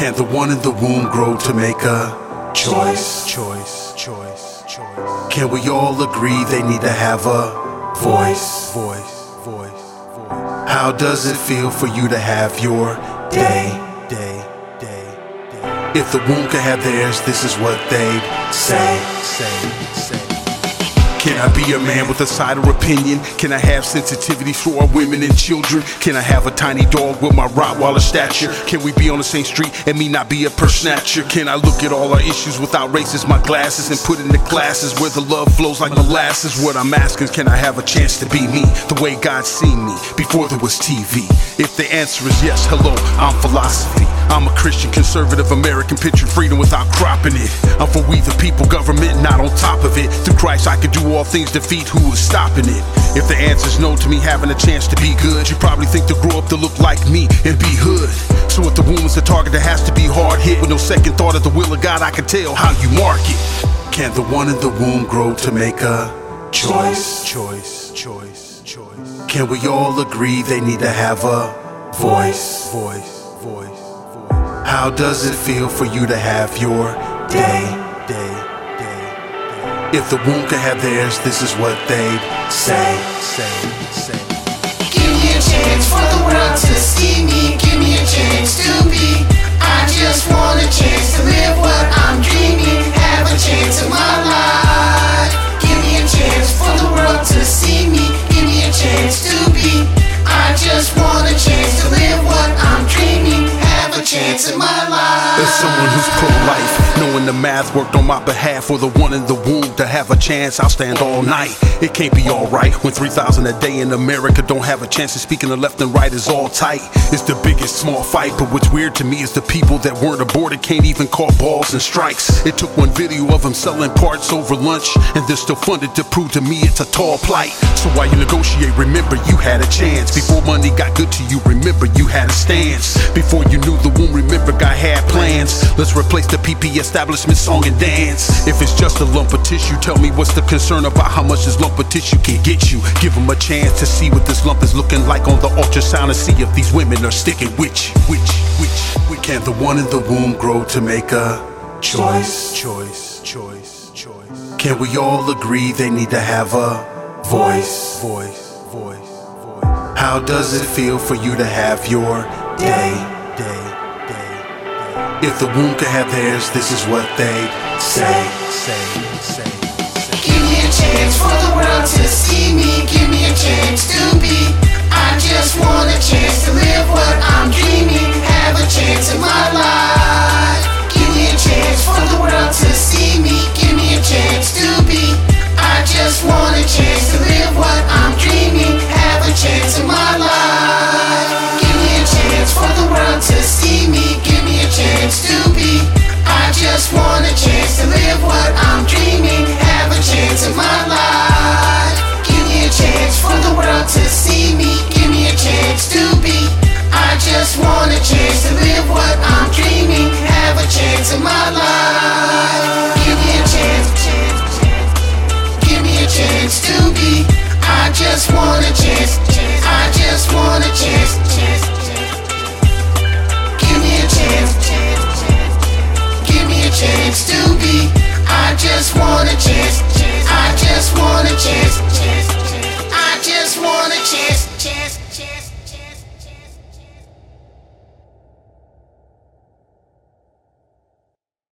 Can the one in the womb grow to make a choice? Can we all agree they need to have a voice? How does it feel for you to have your day? If the womb could have theirs, this is what they'd say. Can I be a man with a side of opinion? Can I have sensitivity for our women and children? Can I have a tiny dog with my Rottweiler stature? Can we be on the same street and me not be a purse snatcher? Can I look at all our issues without racist my glasses and put in the classes where the love flows like molasses? What I'm asking is, can I have a chance to be me the way God seen me before there was TV? If the answer is yes, hello, I'm philosophy. I'm a Christian conservative American, picture freedom without cropping it. I'm for we the people, government not on top of it. Through Christ I could do all things, defeat who is stopping it. If the answer's no to me having a chance to be good, you probably think to grow up to look like me and be hood. So if the womb is the target, that has to be hard hit. With no second thought of the will of God, I can tell how you mark it. Can the one in the womb grow to make a choice? Can we all agree they need to have a voice? How does it feel for you to have your day? If the womb could have theirs, this is what they'd say. Give me a chance for the world to see me. Give me a chance to be. I just want a chance to live what I'm dreaming. Have a chance in my life. Give me a chance for the world to see me. Give me a chance to be. I just want a chance to live what I'm dreaming. Have a chance in my life. As someone who's pro-life, knowing the math worked on my behalf for the one in the womb to have a chance, I'll stand all night. It can't be alright when 3,000 a day in America don't have a chance of speaking the left and right is all tight. It's the biggest small fight, but what's weird to me is the people that weren't aborted can't even call balls and strikes. It took one video of them selling parts over lunch, and they're still funded to prove to me it's a tall plight. So while you negotiate, remember you had a chance. Before money got good to you, remember you had a stance. Before you knew the womb, remember God had plans. Let's replace the PP establishment song and dance. If it's just a lump of tissue, tell me what's the concern about how much this lump of tissue can get you. Give them a chance to see what this lump is looking like on the ultrasound and see if these women are sticking with you. Can the one in the womb grow to make a choice? Can we all agree they need to have a voice? How does it feel for you to have your day? If the womb could have theirs, this is what they'd say. Give me a chance for the world to see me. Give me a chance to be. I just want a chance to live what I'm dreaming. Have a chance in my life. Give me a chance for the world to see me. Give me a chance to be. I just want a chance to live what I'm dreaming. Have a chance in my life. Give me a chance for the world to see me. Give me a chance to be. I just want a chance to live what I'm dreaming. Have a chance in my life. Give me a chance for the world to see me. Give me a chance to be. I just want a chance to live what I'm dreaming. Have a chance in my life. Give me a chance. Give me a chance to be. I just want a chance. I just want a chance. Give me a chance. Give me a chance to be. I just want a chance.